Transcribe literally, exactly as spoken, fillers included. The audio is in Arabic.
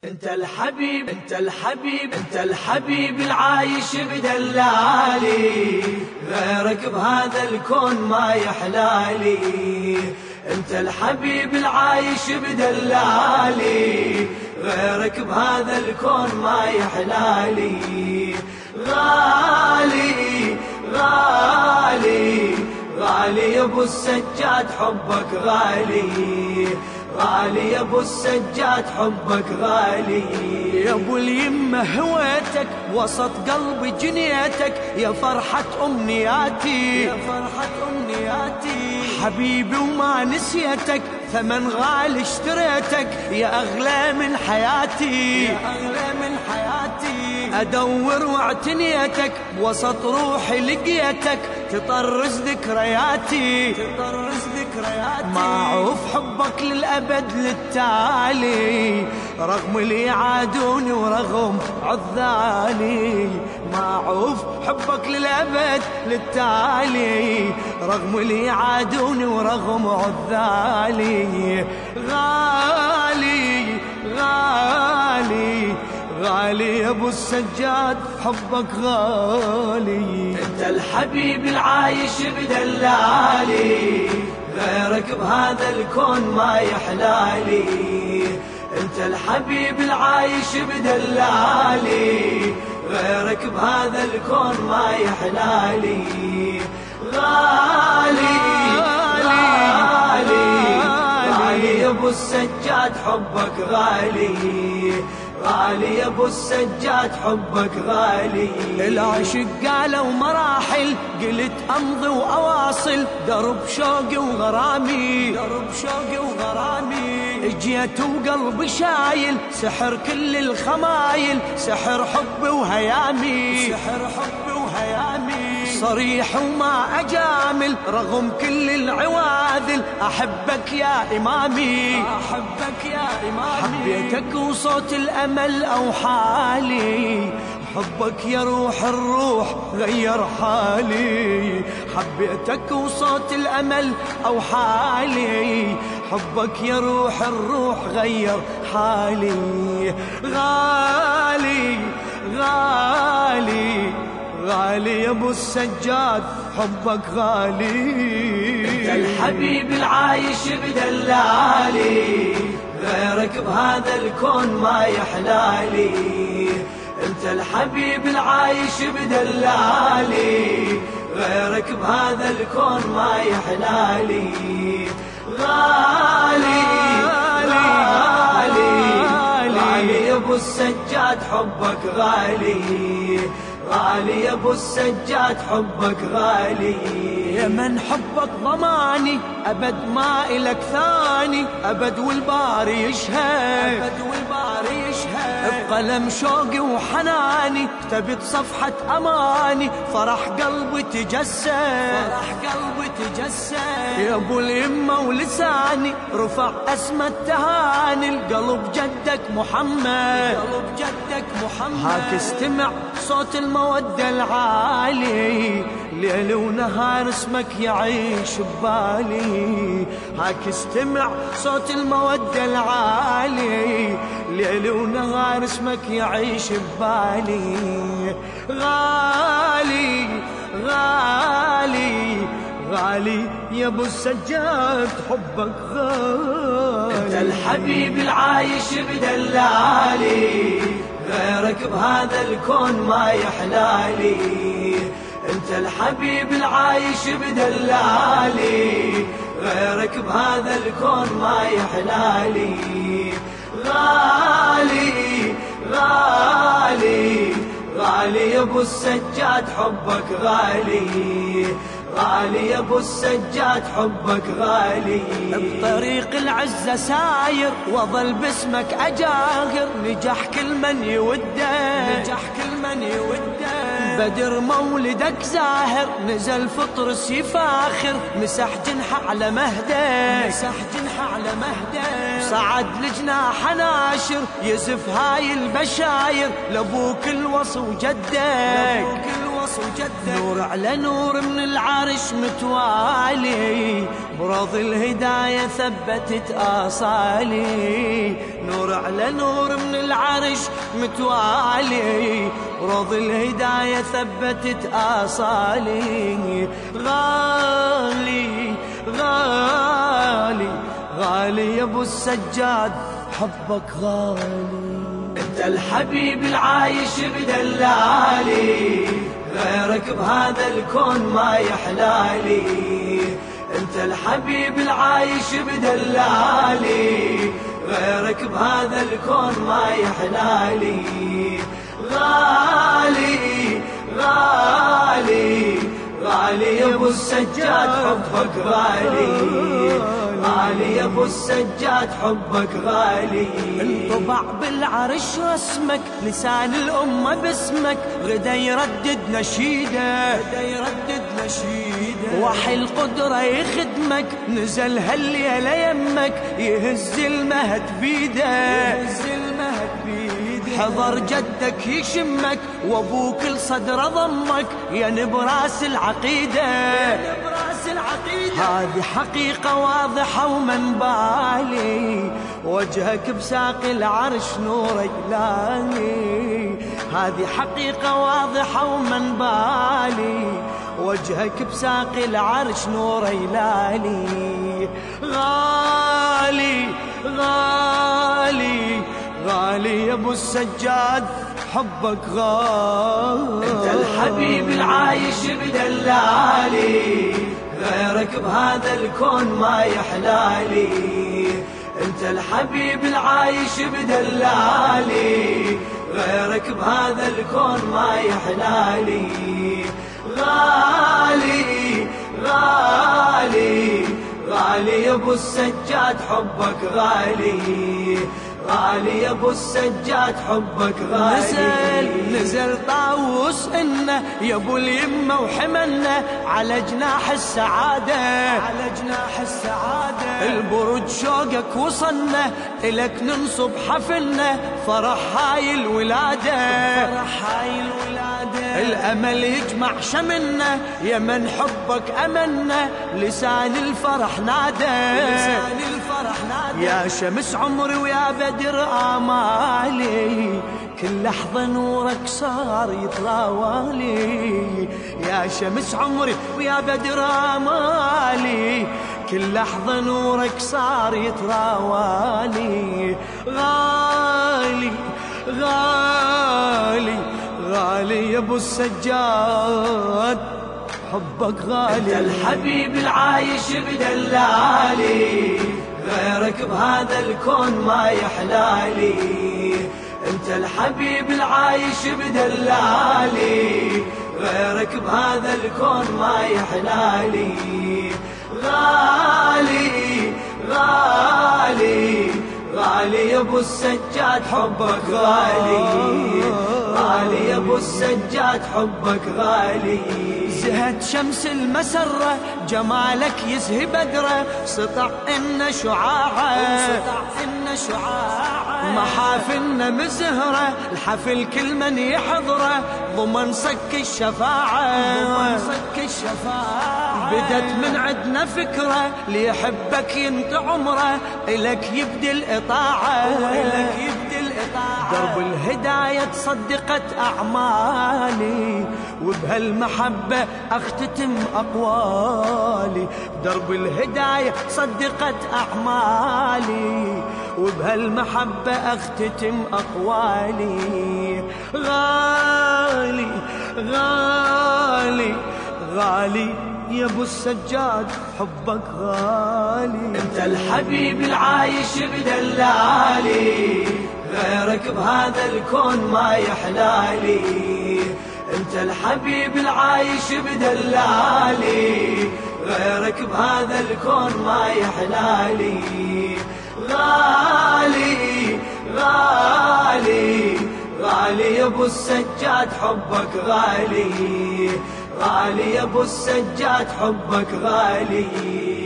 انت الحبيب انت الحبيب انت الحبيب العايش بدلالي، غيرك بهذا الكون ما يحلالي. انت الحبيب العايش بدلالي، غيرك بهذا الكون ما يحلالي. غالي غالي غالي يا ابو السجاد حبك غالي، غالي يا ابو السجاد حبك غالي. يا ابو اليمه هويتك وسط قلبي جنيتك، يا فرحة امنياتي يا فرحة امنياتي. حبيبي وما نسيتك، ثمن غالي اشتريتك، يا اغلى من حياتي يا اغلى من حياتي. ادور واعتنيتك وسط روحي لقيتك، تطرز ذكرياتي تطرز ذكرياتي. معروف حبك للأبد للتالي، رغم اللي يعادوني ورغم عذالي. معروف حبك للأبد للتالي، رغم اللي يعادوني ورغم عذالي. غالي غالي غالي يا ابو السجاد حبك غالي. انت الحبيب العايش بدلالي، غيرك بهذا الكون ما يحلالي. انت الحبيب العايش بدلالي، غيرك بهذا الكون ما يحلالي. غالي غالي غالي يا ابو السجاد حبك غالي، غالي يا ابو السجاد حبك غالي. العشق قالوا مراحل، قلت امضي واواصل، درب شوقي وغرامي درب شوقي وغرامي. اجيت وقلبي شايل سحر كل الخمايل، سحر حبي وهيامي سحر حبي وهيامي. صريح وما اجامل رغم كل العواذل، احبك يا امامي احبك يا امامي. حبيتك وصوت الامل او حالي، حبك يا روح الروح غير حالي. حبيتك وصوت الامل او حالي، حبك يا روح الروح غير حالي. غالي غالي غالي يا ابو السجاد حبك غالي. انت الحبيب العايش بدلالي، غيرك بهذا الكون ما يحلالي. انت الحبيب العايش بدلالي، غيرك بهذا الكون ما يحلالي. غالي غالي غالي يا ابو السجاد حبك غالي، غالي يا ابو السجاد حبك غالي. يا من حبك ضماني ابد ما الك ثاني، ابد والباري يشهد ابد والباري يشهد. بقلم شوقي وحناني كتبت صفحة اماني، فرح قلبي تجسد فرح قلبي تجسد. يا ابو اليمه ولساني رفع اسم التهاني، القلب جدك محمد قلب جدك محمد. هاك استمع صوت المودة العالي، ليل ونهار اسمك يعيش ببالي. هاك استمع صوت المودة العالي، ليل ونهار اسمك يعيش ببالي. غالي غالي غالي يا ابو السجاد حبك غالي. انت الحبيب العايش بدلالي، غيرك بهذا الكون ما يحلالي. انت الحبيب العايش بدلالي، غيرك بهذا الكون ما يحلالي. غالي غالي غالي يا ابو السجاد حبك غالي، غالي يا ابو السجاد حبك غالي. بطريق العزة ساير وظل باسمك اجاهر، نجح كل من يوده نجح كل من يوده. بدر مولدك زاهر، نزل فطر يفاخر، مسح جنحه على مهده مسح جنحه على مهده. صعد لجناح ناشر، يزف هاي البشاير لابوك الوصي وجدك، لابوك الوصي اصل جدك نور على نور من العرش متوالي، بروض الهداية ثبتت آصالي. نور على نور من العرش متوالي، بروض الهداية ثبتت آصالي. غالي غالي غالي يا ابو السجاد حبك غالي. انت الحبيب العايش بدلالي، غيرك بهذا الكون ما يحلالي. انت الحبيب العايش بدلالي، غيرك بهذا الكون ما يحلالي. غالي غالي غالي يا ابو السجاد حبك غالي، غالي يا ابو السجاد حبك غالي. انطبع بالعرش رسمك، لسان الأمة باسمك، غدا يردد نشيده، غدا يردد نشيده. وحي القدرة يخدمك، نزل هالليلة يمك، يهز المهد بيده، يهز المهد بيده. حضر جدك يشمك، وابوك لصدره ضمك، يا نبراس العقيدة، يا نبراس العقيدة. هذه حقيقة واضحة ومن بالي، وجهك بساق العرش نور يلالي. هذه حقيقة واضحة ومن بالي، وجهك بساق العرش نور يلالي. غالي غالي غالي يا ابو السجاد حبك غالي. انت الحبيب العايش بدلالي، غيرك بهذا الكون ما يحلالي. انت الحبيب العايش بدلالي، غيرك بهذا الكون ما يحلالي. غالي غالي غالي يا ابو السجاد حبك غالي، غالي يا ابو السجاد حبك غالي. نزل نزل طاووس إنه يا ابو اليمة وحملنا على جناح السعادة، على جناح السعادة. البرج شوقك وصلنا إلك ننصب حفلنا، فرح هاي الولادة، فرح هاي الولادة. الأمل يجمع شملنا، يا من حبك أمنا، لسان الفرح نادى، لسان الفرح نادى. يا شمس عمري ويا بدر آمالي، كل لحظة نورك صار يتراوالي. يا شمس عمري ويا بدر آمالي، كل لحظة نورك صار يتراوالي. غالي غالي غالي يا ابو السجاد حبك غالي. انت الحبيب العايش بدلالي، غيرك بهذا الكون ما يحلالي. انت الحبيب العايش بدلالي، غيرك بهذا الكون ما يحلالي. غالي غالي غالي يا ابو السجاد حبك غالي، غالي يا ابو السجاد حبك غالي. زهت شمس المسرة، جمالك يزهي بدره، سطع إن شعاعه، سطع إن شعاعه. محافلنا مزهرة، الحفل كل من يحضره، ضمن صك الشفاعة، ضمن صك الشفاعة. بدت من عدنا فكرة، ليحبك ينت عمره، إلك يبدي الإطاعة، إلك يبدي الإطاعة. درب الهداية تصدقت أعمالي، وبهالمحبة أختتم أقوالي. درب الهداية صدقت أعمالي، وبهالمحبة أختتم أقوالي. غالي غالي غالي يا ابو السجاد حبك غالي. انت الحبيب العايش بدلالي، غيرك بهذا الكون ما يحلالي. انت الحبيب العايش بدلالي، غيرك بهذا الكون ما يحلالي. غالي غالي غالي يا ابو السجاد حبك غالي، غالي يا ابو السجاد حبك غالي.